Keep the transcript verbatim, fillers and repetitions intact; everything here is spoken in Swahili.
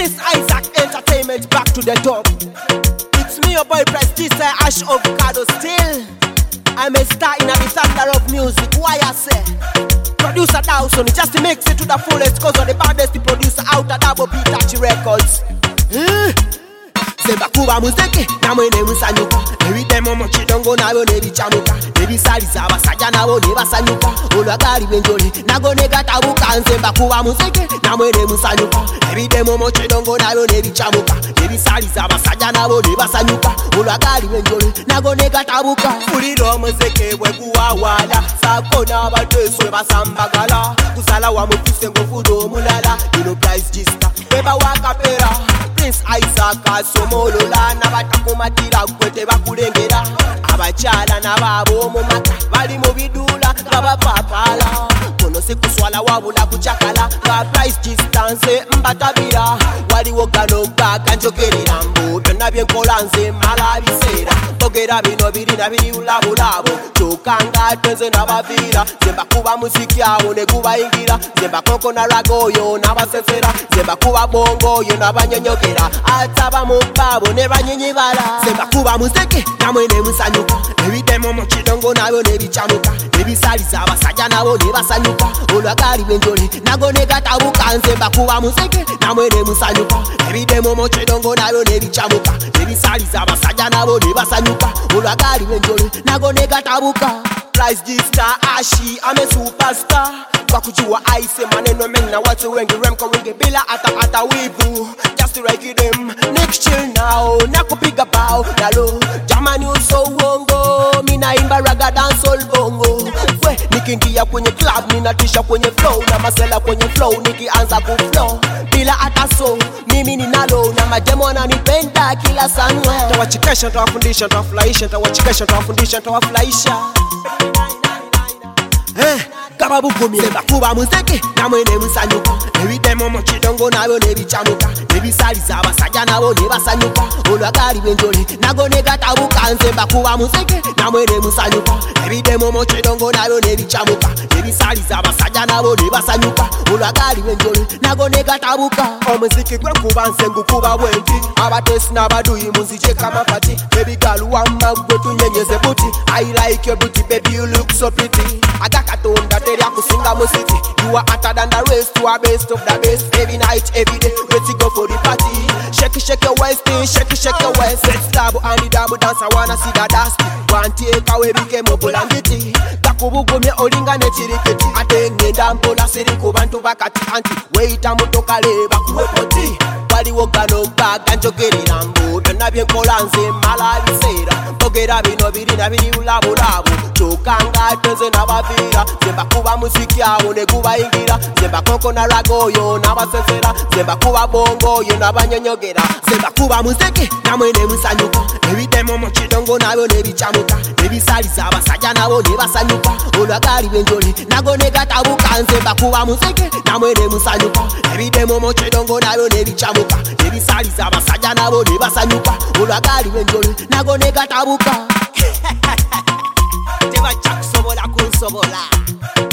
Prince Isaac Entertainment back to the top. It's me, your boy Prestige Ash Avocado still. I'm a star in a disaster of music. Why I say? Producer Dawson, just to mix it to the fullest, cause of the baddest producer out at Double B Touchy Records. Mm. Zemba kuba muziki na mwene musanyuka. Ebidemo mu kidongo nabo ne bichamuka. Ebisaliza abasajja nabo ne basanyuka. Olwagali benjoli nago ne gatabuka. Zemba kuba muziki na mwene musanyuka. Ebidemo mu kidongo nabo ne bichamuka. Ebisaliza abasajja nabo ne basanyuka. Olwagali benjoli nago ne gatabuka. Uliro muziki bwe kuwawala. Sako n'abateswe basambagala. Kusala wa mufise ngofudo mulala. Ino price gista beba wakapera. Prince Isaac asomolola n'abatakumatira kwete bakulengera. Abachala n'ababo mu mata bali mu bidula babapapala. Kono se kuswala wabula kuchakala. Ba price distance mbatabira. Waliwo gano mpaka njogerera mbu. Byonna byenkola nze mala biseera. Bogera bino birina biri ulabulabo. Chokanga twenze n'abavira. Zemba kuba muziki awo ne gubayingira. Zemba koko na ragoyo n'abasesera. Zemba kuba bongo yo n'abanyonyogera. Ataba mu babo ne banyinyibala. Zemba kuba muziki namwe ne musanyuka. Ebidemo mu kidongo nabo ne bichamuka. Ebisaliza abasajja nabo ne basanyuka. Olwagali benjoli nago ne gatabuka. Zemba kuba muziki namwe ne musanyuka. Ebidemo mu kidongo nabo ne bichamuka. Ebisaliza abasajja nabo ne basanyuka. Olwagali benjoli nago ne gatabuka. Price G-Star Ashi, I'm a superstar. Kwa kujua aise maneno mengi na watu wengi remko wengi bila ata ata wivu. Just to like them, next chill now. Nakupiga bao, nalo jamani uso uongo. Mina imba raga dancehall bongo. We, nikiingia kwenye club, ninatisha kwenye flow. Na masela kwenye flow, nikianza kuflow bila ata so, mimi ninalo. Na majemo wananipenda kila sanwe. Tawachekesha, tawafundisha, tawafurahisha. Tawachekesha, tawafundisha, tawafurahisha. Eh, kama bugumi Zemba kuba muziki na mwene musanyuka. Ebidemo mu kidongo nabo ne bichamuka. Ebisaliza abasajja nabo ne basanyuka. Olwagali benjoli nago ne gatabuka. Zemba kuba muziki na mwene musanyuka. Ebidemo mu kidongo nabo ne bichamuka. Ebisaliza abasajja nabo ne basanyuka. Olwagali benjoli nago ne gatabuka. Omuziki gwe kuba nsengu kuba bwenti. Abatesi n'abaduyi muzije kama pati. Baby girl wamma gwe tunyenyeze buti. I like your booty baby, you look so pretty. Agakatonda teri akusinga mu city. You are hotter than the rest, you are best of the best. Every night, every day, ready to go for the party. Shake it, shake your waist, shake it, shake your waist. Let's double and the double dance, I wanna see that dance. One take away, became a bull and bitty. Takubugumi olinga ne chiriketi. Atenge ndampola siri kubantu bakati anti. Wait a mutoka leba kuwe poti. Waliwo gano mpaka njogerera mbu. Byonna byenkola nze mala biseera. Bogera bino birina biri ulabulabo. Chokanga twenze n'abavira. Zemba kuba muziki awo ne gubayingira. Zemba koko na ragoyo n'abasesera. Zemba kuba bongo yo n'abanyonyogera. Zemba kuba muziki namwe ne musanyuka. Ebidemo mu kidongo nabo ne bichamuka. Ebisaliza abasajja nabo ne basanyuka. Olwagali benjoli nago ne gatabuka. Zemba kuba muziki namwe ne musanyuka. Ebidemo mu kidongo nabo ne bichamuka. Ebisaliza abasajja nabo ne basanyuka. Olwagali benjoli nago ne gatabuka. Teba Jack Sobola kun Sobola.